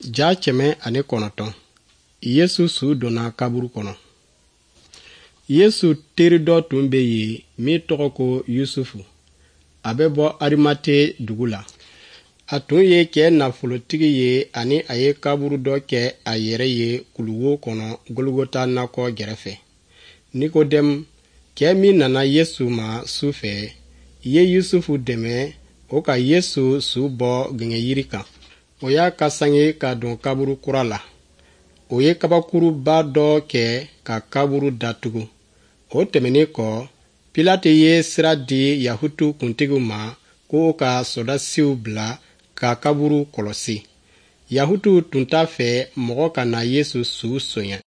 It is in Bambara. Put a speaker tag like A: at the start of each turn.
A: Ja cɛmɛ ani kɔnɔntɔn. Yesu su donna kaburu kɔnɔ. Yesu teri dɔ tun bɛ yen min tɔgɔ ko Yusufu. A bɛ bɔ Arimate dugu la. A tun ye cɛ nafolotigi ye ani a ye kaburu dɔ kɛ a yɛrɛ ye kuluwo kɔnɔ Golgota nakɔ gɛrɛfɛ. Nikodɛmu, cɛ min nana Yesu ma su fɛ, ye Yusufu dɛmɛ o ka Yesu su bɔ gɛngɛyiri kan. O y'a ka sange ka don kaburu kura la. O ye kabakuruba dɔ kɛ ka kaburu datugu. O tɛmɛnen kɔ, Pilate ye sira di Yahutu kuntigiw ma k'o ka sɔdasiw bila ka kaburu kɔlɔsi. Yahutu tun t'a fɛ mɔgɔ ka na Yesu su sonya.